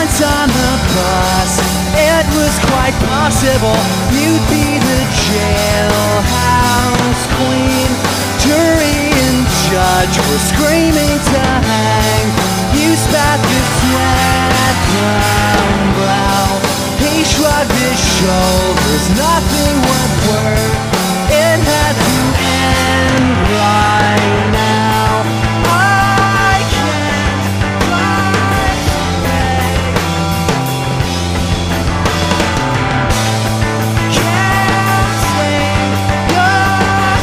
once on the bus, it was quite possible you'd be the jailhouse queen. Jury and judge were screaming to hang. You spat the sweat from brow. He shrugged his shoulders, nothing would work. It had to end right now. I can't find can't sing your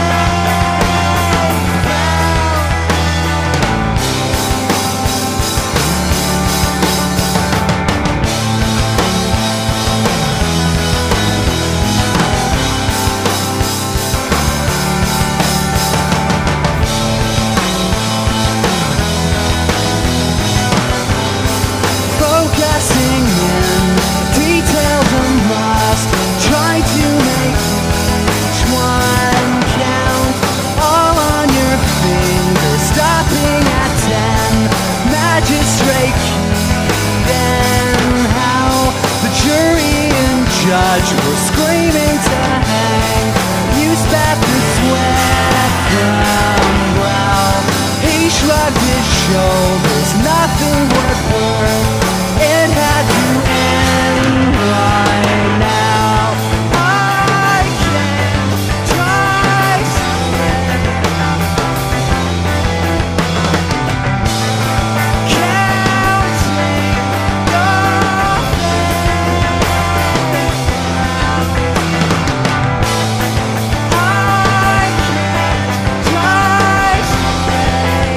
focusing in details and lost, trying to make each one count. All on your fingers, stopping at 10. Magistrate Keaton Howe, the jury and judge were screaming to hang. You spat the sweat from brow. He shrugged his shoulders, nothing would work. It had to end right now. I can't try again. Counting your I can't try again.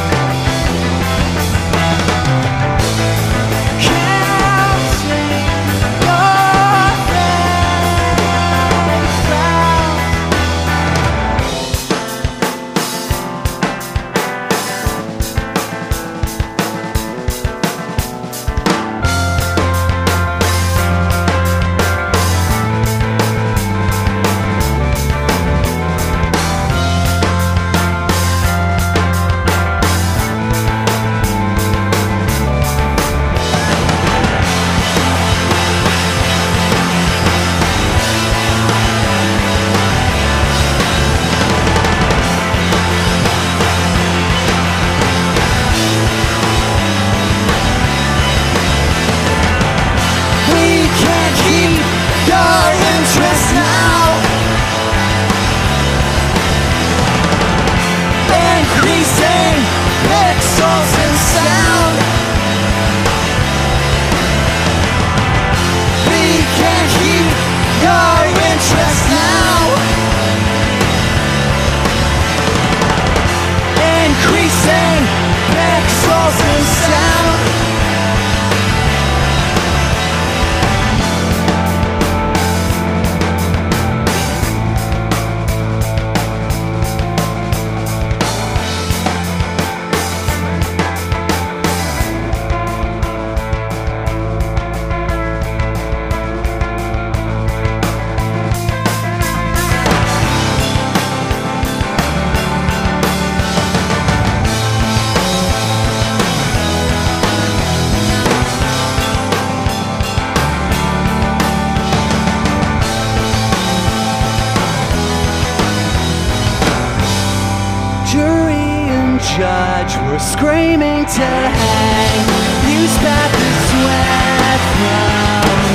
Judge were screaming to hang. You spat the sweat from